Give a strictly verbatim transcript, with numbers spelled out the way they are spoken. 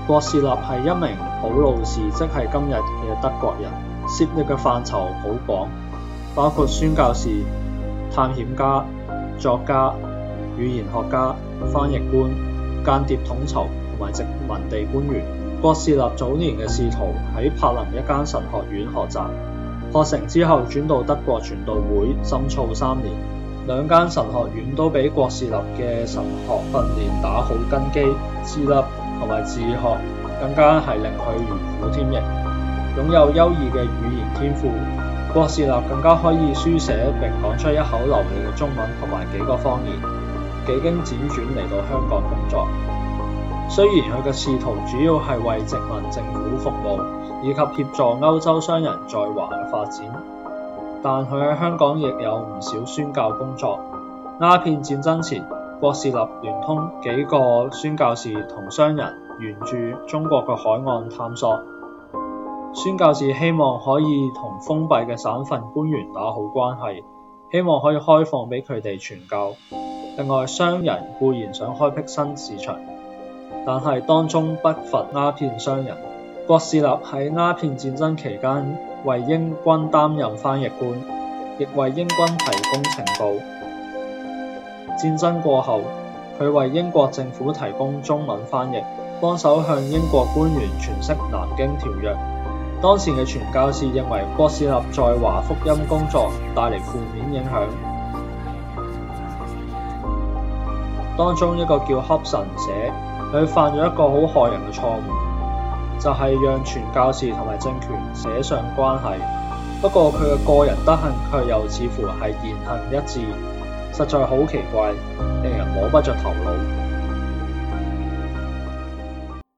郭士立係一名普魯士，即係今日嘅德國人，涉獵嘅範疇好廣，包括宣教士、探險家、作家、語言學家、翻譯官、間諜統籌同埋殖民地官員。郭士立早年嘅仕途喺柏林一間神學院學習，學成之後轉到德國傳道會深造三年。兩間神學院都俾郭士立嘅神學訓練打好根基，自立同埋自學更加係令佢如虎添翼。擁有優異嘅語言天賦，郭士立更加可以書寫並講出一口流利嘅中文同埋幾個方言，幾經輾轉嚟到香港工作。雖然佢嘅仕途主要係為殖民政府服務，以及協助歐洲商人在華嘅發展，但佢喺香港亦有唔少宣教工作。鴉片戰爭前，郭士立聯通幾個宣教士同商人沿住中國嘅海岸探索。宣教士希望可以同封閉嘅省份官員打好關係，希望可以開放俾佢哋傳教。另外，商人固然想開闢新市場，但係當中不乏鴉片商人。郭士立喺鴉片戰爭期間為英軍擔任翻譯官，亦為英軍提供情報。戰爭過後，佢為英國政府提供中文翻譯，幫手向英國官員詮釋南京條約。當時嘅傳教士認為郭士立在華福音工作帶嚟負面影響，當中一個叫恰神社，佢犯咗一個好害人嘅錯誤，就係、是、讓傳教士同埋政權扯上關係。不過佢嘅個人德行卻又似乎係言行一致，實在好奇怪，令人摸不着頭腦。